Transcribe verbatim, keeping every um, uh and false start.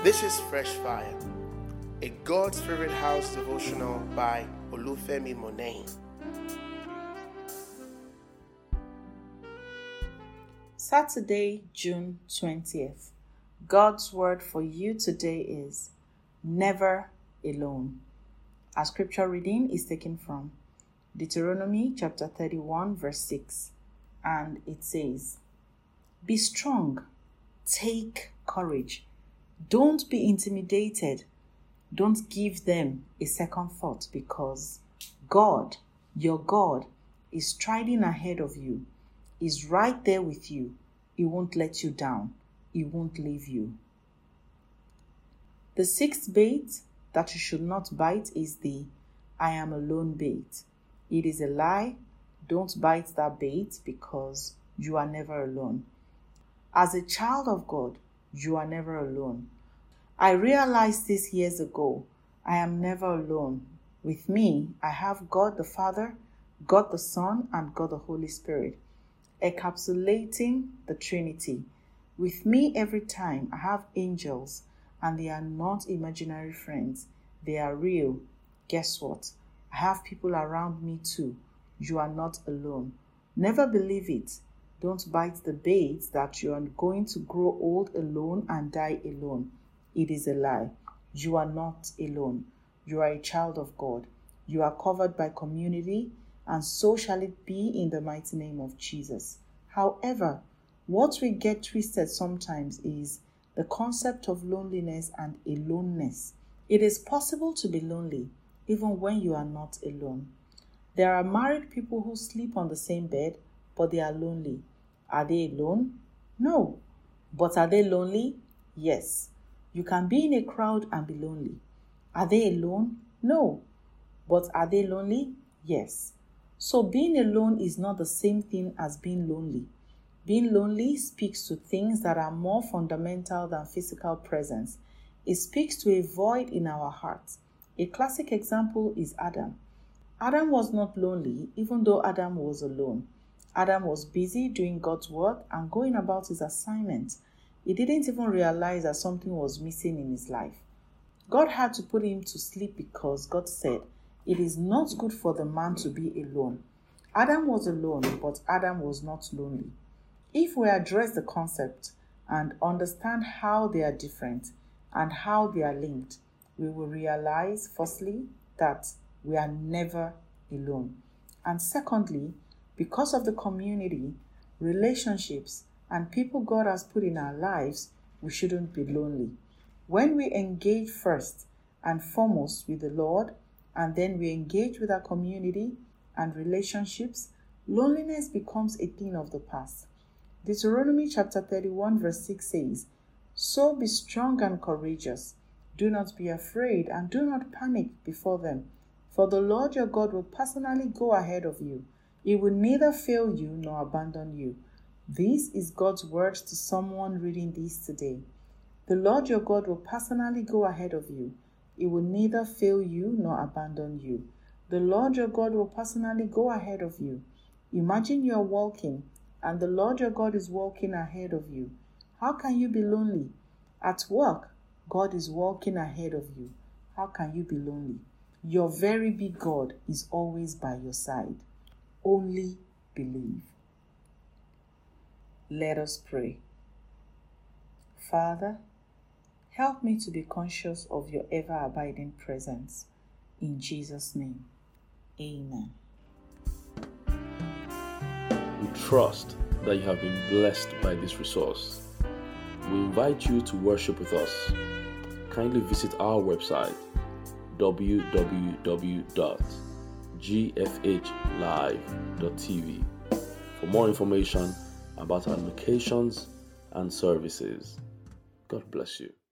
This is Fresh Fire, a God's Favorite House devotional by Olufemi Monet. Saturday, June twentieth. God's word for you today is never alone. Our scripture reading is taken from Deuteronomy chapter thirty-one, verse six, and it says, "Be strong, take courage, don't be intimidated, don't give them a second thought, because God, your God, is striding ahead of you, is right there with you. He won't let you down, He won't leave you." The sixth bait that you should not bite is the "I am alone" bait. It is a lie. Don't bite that bait, because you are never alone. As a child of God, you are never alone. I realized this years ago. I am never alone. With me, I have God the Father, God the Son, and God the Holy Spirit, encapsulating the Trinity. With me every time, I have angels, and they are not imaginary friends. They are real. Guess what? I have people around me too. You are not alone. Never believe it. Don't bite the bait that you are going to grow old alone and die alone. It is a lie. You are not alone. You are a child of God. You are covered by community, and so shall it be in the mighty name of Jesus. However, what we get twisted sometimes is the concept of loneliness and aloneness. It is possible to be lonely even when you are not alone. There are married people who sleep on the same bed, but they are lonely. Are they alone? No. But are they lonely? Yes. You can be in a crowd and be lonely. Are they alone? No. But are they lonely? Yes. So being alone is not the same thing as being lonely. Being lonely speaks to things that are more fundamental than physical presence. It speaks to a void in our hearts. A classic example is Adam. Adam was not lonely, even though Adam was alone. Adam was busy doing God's work and going about his assignment. He didn't even realize that something was missing in his life. God had to put him to sleep because God said, "It is not good for the man to be alone." Adam was alone, but Adam was not lonely. If we address the concept and understand how they are different and how they are linked, we will realize, firstly, that we are never alone. And secondly, because of the community, relationships, and people God has put in our lives, we shouldn't be lonely. When we engage first and foremost with the Lord, and then we engage with our community and relationships, loneliness becomes a thing of the past. Deuteronomy chapter thirty-one verse six says, "So be strong and courageous. Do not be afraid and do not panic before them. For the Lord your God will personally go ahead of you. He will neither fail you nor abandon you." This is God's word to someone reading this today. The Lord your God will personally go ahead of you. He will neither fail you nor abandon you. The Lord your God will personally go ahead of you. Imagine you are walking and the Lord your God is walking ahead of you. How can you be lonely? At work, God is walking ahead of you. How can you be lonely? Your very big God is always by your side. Only believe. Let us pray. Father, help me to be conscious of your ever-abiding presence. In Jesus' name, amen. We trust that you have been blessed by this resource. We invite you to worship with us. Kindly visit our website, w w w dot g f h live dot t v, for more information about our locations and services. God bless you.